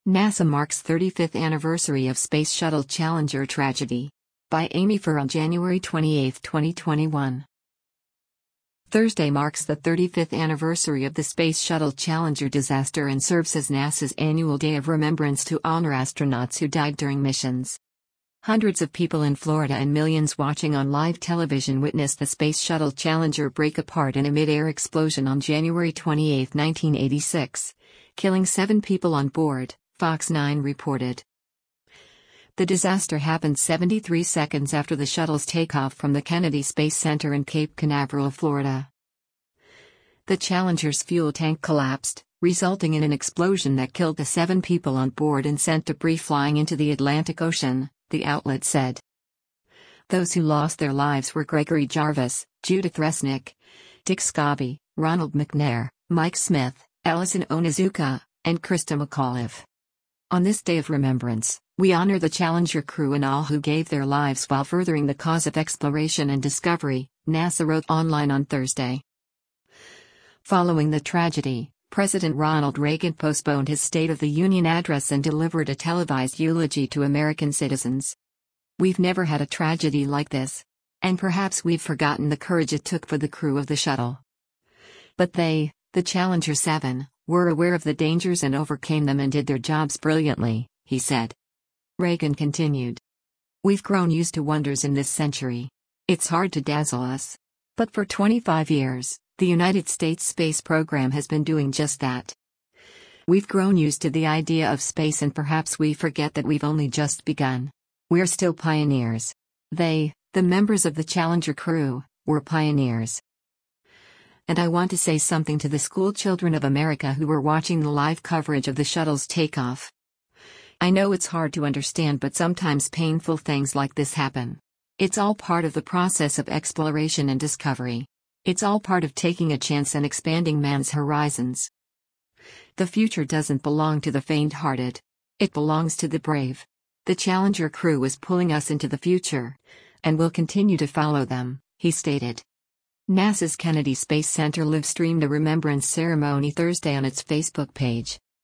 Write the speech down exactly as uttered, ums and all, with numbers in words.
NASA marks thirty-fifth anniversary of Space Shuttle Challenger tragedy. By Amy Farrell, January twenty-eighth, twenty twenty-one. Thursday marks the thirty-fifth anniversary of the Space Shuttle Challenger disaster and serves as NASA's annual day of remembrance to honor astronauts who died during missions. Hundreds of people in Florida and millions watching on live television witnessed the Space Shuttle Challenger break apart in a mid-air explosion on January twenty-eighth, nineteen eighty-six, killing seven people on board, Fox nine reported. The disaster happened seventy-three seconds after the shuttle's takeoff from the Kennedy Space Center in Cape Canaveral, Florida. The Challenger's fuel tank collapsed, resulting in an explosion that killed the seven people on board and sent debris flying into the Atlantic Ocean, the outlet said. Those who lost their lives were Gregory Jarvis, Judith Resnick, Dick Scobie, Ronald McNair, Mike Smith, Ellison Onizuka, and Krista McAuliffe. On this day of remembrance, we honor the Challenger crew and all who gave their lives while furthering the cause of exploration and discovery, NASA wrote online on Thursday. Following the tragedy, President Ronald Reagan postponed his State of the Union address and delivered a televised eulogy to American citizens. "We've never had a tragedy like this. And perhaps we've forgotten the courage it took for the crew of the shuttle. But they, the Challenger seven, were aware of the dangers and overcame them and did their jobs brilliantly," he said. Reagan continued. "We've grown used to wonders in this century. It's hard to dazzle us. But for twenty-five years, the United States space program has been doing just that. We've grown used to the idea of space and perhaps we forget that we've only just begun. We're still pioneers. They, the members of the Challenger crew, were pioneers. And I want to say something to the school children of America who were watching the live coverage of the shuttle's takeoff. I know it's hard to understand, but sometimes painful things like this happen. It's all part of the process of exploration and discovery. It's all part of taking a chance and expanding man's horizons. The future doesn't belong to the faint-hearted. It belongs to the brave. The Challenger crew was pulling us into the future, and will continue to follow them," he stated. NASA's Kennedy Space Center live-streamed a remembrance ceremony Thursday on its Facebook page.